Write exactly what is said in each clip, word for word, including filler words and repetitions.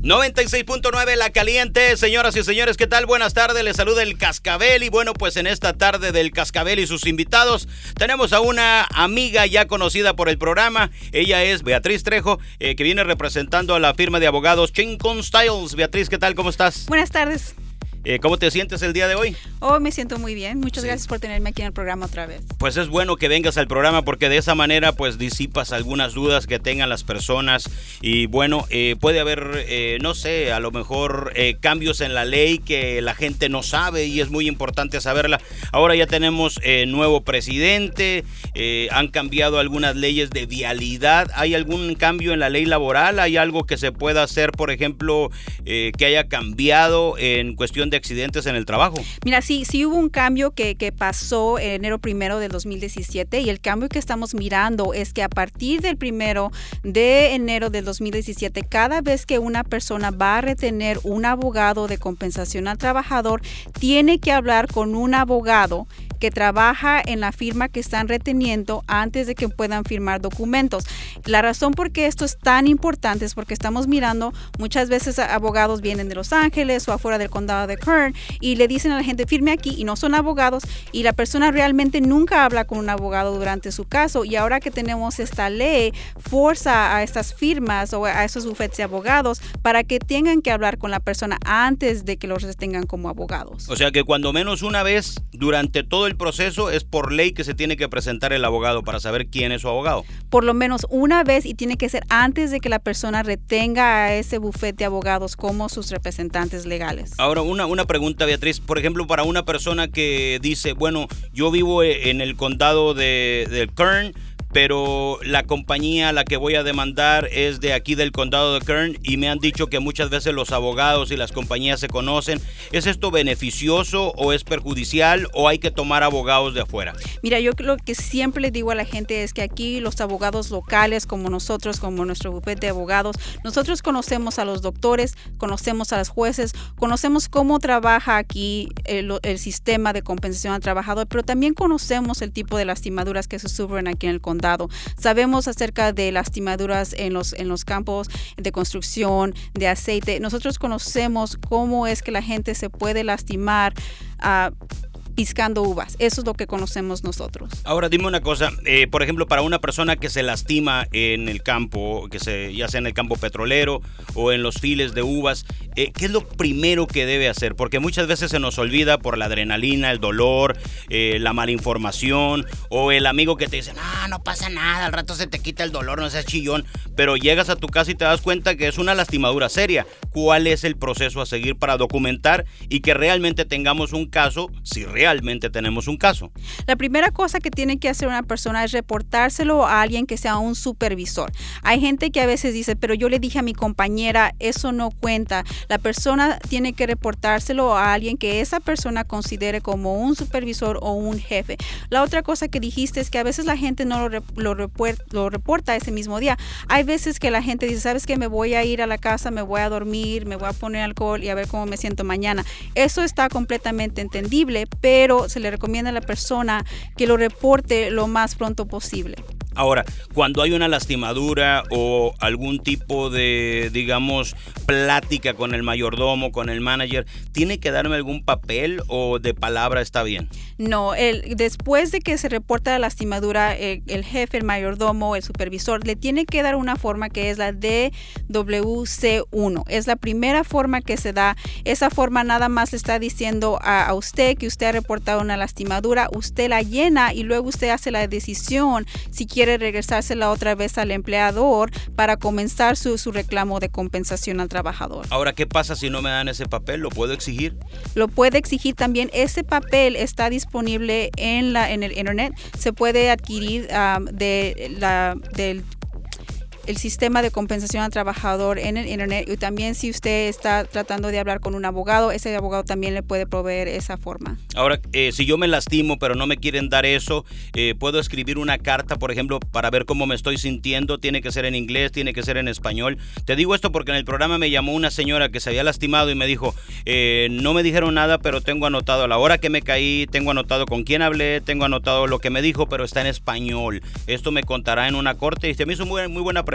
noventa y seis punto nueve La Caliente, señoras y señores, ¿qué tal? Buenas tardes, les saluda el Cascabel y bueno, pues en esta tarde del Cascabel y sus invitados tenemos a una amiga ya conocida por el programa. Ella es Beatriz Trejo, eh, que viene representando a la firma de abogados Chincon Styles. Beatriz, ¿qué tal? ¿Cómo estás? Buenas tardes. Eh, ¿Cómo te sientes el día de hoy? Oh, me siento muy bien. Muchas sí. gracias por tenerme aquí en el programa otra vez. Pues es bueno que vengas al programa porque de esa manera pues disipas algunas dudas que tengan las personas y bueno, eh, puede haber, eh, no sé, a lo mejor eh, cambios en la ley que la gente no sabe y es muy importante saberla. Ahora ya tenemos eh, nuevo presidente, eh, han cambiado algunas leyes de vialidad. ¿Hay algún cambio en la ley laboral? ¿Hay algo que se pueda hacer, por ejemplo, eh, que haya cambiado en cuestión de accidentes en el trabajo? Mira, sí, sí hubo un cambio que, que pasó en enero primero del dos mil diecisiete y el cambio que estamos mirando es que a partir del primero de enero del dos mil diecisiete, cada vez que una persona va a retener un abogado de compensación al trabajador, tiene que hablar con un abogado que trabaja en la firma que están reteniendo antes de que puedan firmar documentos. La razón por qué esto es tan importante es porque estamos mirando muchas veces abogados vienen de Los Ángeles o afuera del condado de Kern y le dicen a la gente firme aquí y no son abogados y la persona realmente nunca habla con un abogado durante su caso y ahora que tenemos esta ley forza a estas firmas o a esos bufetes de abogados para que tengan que hablar con la persona antes de que los retengan como abogados. O sea que cuando menos una vez durante todo el proceso es por ley que se tiene que presentar el abogado para saber quién es su abogado. Por lo menos una vez y tiene que ser antes de que la persona retenga a ese bufete de abogados como sus representantes legales. Ahora, una, una pregunta, Beatriz. Por ejemplo, para una persona que dice, bueno, yo vivo en el condado de, de Kern, pero la compañía a la que voy a demandar es de aquí del condado de Kern y me han dicho que muchas veces los abogados y las compañías se conocen. ¿Es esto beneficioso o es perjudicial o hay que tomar abogados de afuera? Mira, yo lo que siempre le digo a la gente es que aquí los abogados locales como nosotros, como nuestro bufete de abogados, nosotros conocemos a los doctores, conocemos a los jueces, conocemos cómo trabaja aquí el, el sistema de compensación al trabajador, pero también conocemos el tipo de lastimaduras que se sufren aquí en el condado. Sabemos acerca de lastimaduras en los, en los campos de construcción, de aceite. Nosotros conocemos cómo es que la gente se puede lastimar uh, piscando uvas. Eso es lo que conocemos nosotros. Ahora dime una cosa, eh, por ejemplo, para una persona que se lastima en el campo, que se, ya sea en el campo petrolero o en los files de uvas, eh, ¿qué es lo primero que debe hacer? Porque muchas veces se nos olvida por la adrenalina, el dolor, eh, la mala información o el amigo que te dice, no, no pasa nada, al rato se te quita el dolor, no seas chillón, pero llegas a tu casa y te das cuenta que es una lastimadura seria. ¿Cuál es el proceso a seguir para documentar y que realmente tengamos un caso, si realmente realmente tenemos un caso? La primera cosa que tiene que hacer una persona es reportárselo a alguien que sea un supervisor. Hay gente que a veces dice, pero yo le dije a mi compañera, eso no cuenta. La persona tiene que reportárselo a alguien que esa persona considere como un supervisor o un jefe. La otra cosa que dijiste es que a veces la gente no lo, lo, repuer, lo reporta ese mismo día. Hay veces que la gente dice, ¿sabes qué? Me voy a ir a la casa, me voy a dormir, me voy a poner alcohol y a ver cómo me siento mañana. Eso está completamente entendible, pero pero se le recomienda a la persona que lo reporte lo más pronto posible. Ahora, cuando hay una lastimadura o algún tipo de, digamos, plática con el mayordomo, con el manager, ¿tiene que darme algún papel o de palabra está bien? No, el, después de que se reporta la lastimadura, el, el jefe, el mayordomo, el supervisor, le tiene que dar una forma que es la D W C uno. Es la primera forma que se da. Esa forma nada más le está diciendo a, a usted que usted ha reportado una lastimadura, usted la llena y luego usted hace la decisión si quiere regresársela otra vez al empleador para comenzar su, su reclamo de compensación al trabajador. Ahora, ¿qué pasa si no me dan ese papel? ¿Lo puedo exigir? Lo puede exigir también. Ese papel está disponible en, la, en el internet. Se puede adquirir um, de la, del el sistema de compensación al trabajador en el internet y también si usted está tratando de hablar con un abogado, ese abogado también le puede proveer esa forma. Ahora, eh, si yo me lastimo pero no me quieren dar eso, eh, ¿puedo escribir una carta, por ejemplo, para ver cómo me estoy sintiendo? ¿Tiene que ser en inglés? ¿Tiene que ser en español? Te digo esto porque en el programa me llamó una señora que se había lastimado y me dijo, eh, no me dijeron nada, pero tengo anotado a la hora que me caí, tengo anotado con quién hablé, tengo anotado lo que me dijo, pero está en español. Esto me contará en una corte y se me hizo muy, muy buena pregunta.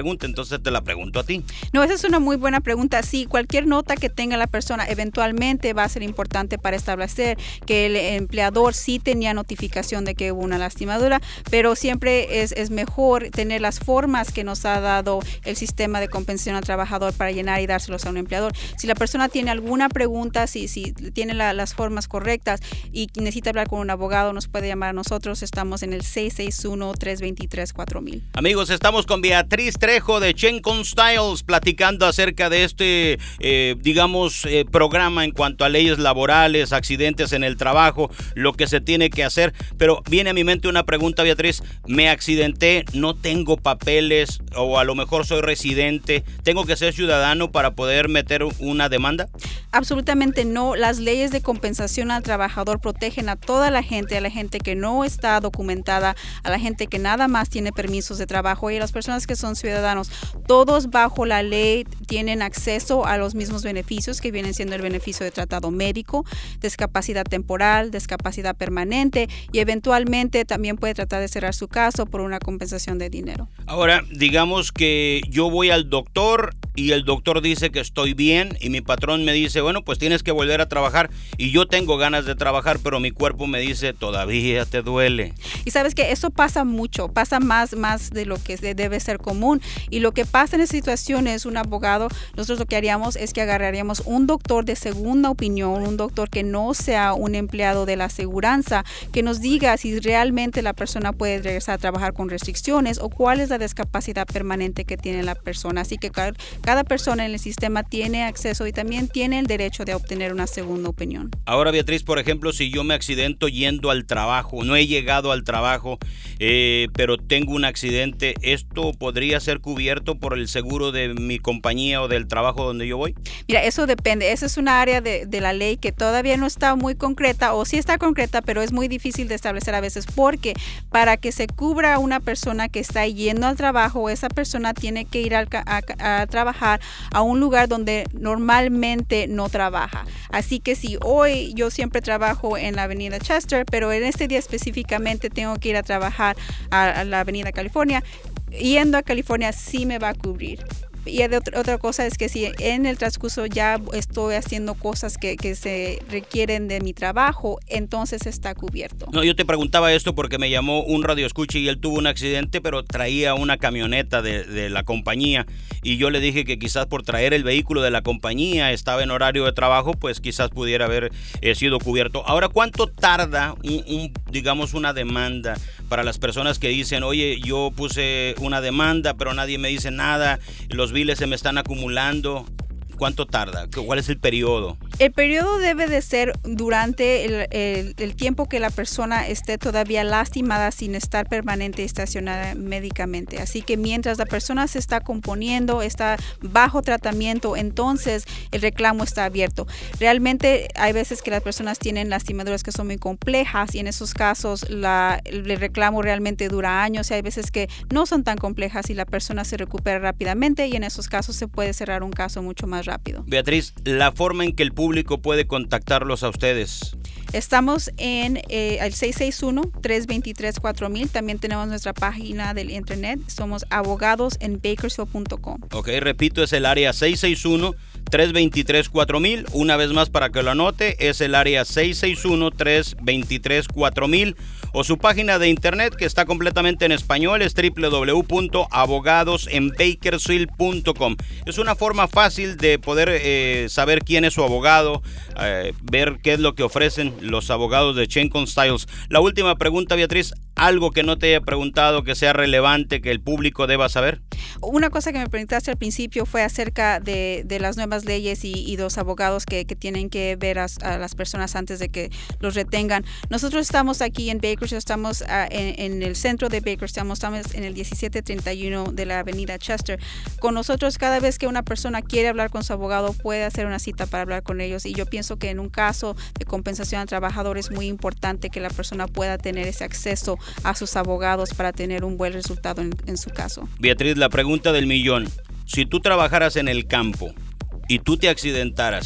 pregunta, entonces te la pregunto a ti. No, esa es una muy buena pregunta. Sí, cualquier nota que tenga la persona eventualmente va a ser importante para establecer que el empleador sí tenía notificación de que hubo una lastimadura, pero siempre es, es mejor tener las formas que nos ha dado el sistema de compensación al trabajador para llenar y dárselos a un empleador. Si la persona tiene alguna pregunta, si, si tiene la, las formas correctas y necesita hablar con un abogado, nos puede llamar a nosotros. Estamos en el seis seis uno, tres dos tres, cuatro mil. Amigos, estamos con Beatriz Trejo de Chencon Styles platicando acerca de este, eh, digamos, eh, programa en cuanto a leyes laborales, accidentes en el trabajo, lo que se tiene que hacer. Pero viene a mi mente una pregunta, Beatriz. Me accidenté, no tengo papeles o a lo mejor soy residente. ¿Tengo que ser ciudadano para poder meter una demanda? Absolutamente no. Las leyes de compensación al trabajador protegen a toda la gente, a la gente que no está documentada, a la gente que nada más tiene permisos de trabajo y a las personas que son ciudadanos. Todos bajo la ley tienen acceso a los mismos beneficios que vienen siendo el beneficio de tratado médico, discapacidad temporal, discapacidad permanente y eventualmente también puede tratar de cerrar su caso por una compensación de dinero. Ahora, digamos que yo voy al doctor y el doctor dice que estoy bien y mi patrón me dice, bueno, pues tienes que volver a trabajar y yo tengo ganas de trabajar, pero mi cuerpo me dice, todavía te duele. Y sabes que eso pasa mucho, pasa más, más de lo que debe ser común. Y lo que pasa en esa situación es un abogado, nosotros lo que haríamos es que agarraríamos un doctor de segunda opinión, un doctor que no sea un empleado de la aseguranza, que nos diga si realmente la persona puede regresar a trabajar con restricciones o cuál es la discapacidad permanente que tiene la persona. Así que cada, cada persona en el sistema tiene acceso y también tiene el derecho de obtener una segunda opinión. Ahora, Beatriz, por ejemplo, si yo me accidento yendo al trabajo, no he llegado al trabajo, eh, pero tengo un accidente, ¿esto podría ser cubierto por el seguro de mi compañía o del trabajo donde yo voy? Mira, eso depende. Esa es una área de, de la ley que todavía no está muy concreta, o sí está concreta, pero es muy difícil de establecer a veces, porque para que se cubra a una persona que está yendo al trabajo, esa persona tiene que ir a, a, a trabajar a un lugar donde normalmente no trabaja. Así que si hoy yo siempre trabajo en la avenida Chester, pero en este día específicamente tengo que ir a trabajar a, a la avenida California, yendo a California sí me va a cubrir. Y otra, otra cosa es que si en el transcurso ya estoy haciendo cosas que, que se requieren de mi trabajo, entonces está cubierto. No, yo te preguntaba esto porque me llamó un radioescucha y él tuvo un accidente, pero traía una camioneta de, de la compañía y yo le dije que quizás por traer el vehículo de la compañía estaba en horario de trabajo, pues quizás pudiera haber eh, sido cubierto. Ahora, ¿cuánto tarda un, un, digamos, una demanda para las personas que dicen, oye, yo puse una demanda, pero nadie me dice nada, los biles se me están acumulando? ¿Cuánto tarda? ¿Cuál es el periodo? El periodo debe de ser durante el, el, el tiempo que la persona esté todavía lastimada sin estar permanente y estacionada médicamente. Así que mientras la persona se está componiendo, está bajo tratamiento, entonces el reclamo está abierto. Realmente hay veces que las personas tienen lastimaduras que son muy complejas y en esos casos la, el reclamo realmente dura años y hay veces que no son tan complejas y la persona se recupera rápidamente y en esos casos se puede cerrar un caso mucho más rápido. Rápido. Beatriz, la forma en que el público puede contactarlos a ustedes. Estamos en eh, el seis seis uno, tres dos tres, cuatro mil. También tenemos nuestra página del internet. Somos abogados en bakersfield punto com. Ok, repito, es el área seis seis uno, tres dos tres, cuatro mil. Una vez más para que lo anote, es el área seis seis uno, tres dos tres, cuatro mil. O su página de internet que está completamente en español es doble u doble u doble u punto abogados en bakersfield punto com. Es una forma fácil de poder eh, saber quién es su abogado, eh, ver qué es lo que ofrecen los abogados de Chencon Styles. La última pregunta, Beatriz, algo que no te haya preguntado que sea relevante, que el público deba saber. Una cosa que me preguntaste al principio fue acerca de, de las nuevas leyes y, y los abogados que, que tienen que ver a, a las personas antes de que los retengan. Nosotros estamos aquí en Bakersfield, estamos uh, en, en el centro de Bakersfield, estamos en el diecisiete treinta y uno de la avenida Chester. Con nosotros, cada vez que una persona quiere hablar con su abogado, puede hacer una cita para hablar con ellos. Y yo pienso que en un caso de compensación al trabajador es muy importante que la persona pueda tener ese acceso a sus abogados para tener un buen resultado en, en su caso. Beatriz, la pregunta del millón. Si tú trabajaras en el campo y tú te accidentaras,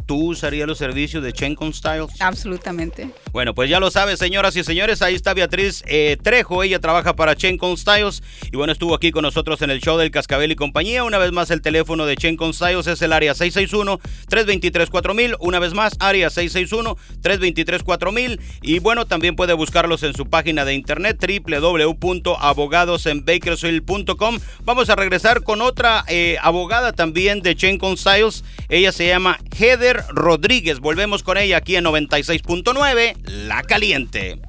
¿tú usarías los servicios de Chencon Styles? Absolutamente. Bueno, pues ya lo sabes, señoras y señores, ahí está Beatriz eh, Trejo, ella trabaja para Chencon Styles y bueno, estuvo aquí con nosotros en el show del Cascabel y compañía. Una vez más, el teléfono de Chencon Styles es el área seis seis uno, tres dos tres, cuatro mil, una vez más, área seis seis uno, tres dos tres, cuatro mil y bueno, también puede buscarlos en su página de internet doble u doble u doble u punto abogados en bakersfield punto com. Vamos a regresar con otra eh, abogada también de Chencon Styles, ella se llama Heather Rodríguez. Volvemos con ella aquí en noventa y seis punto nueve La Caliente.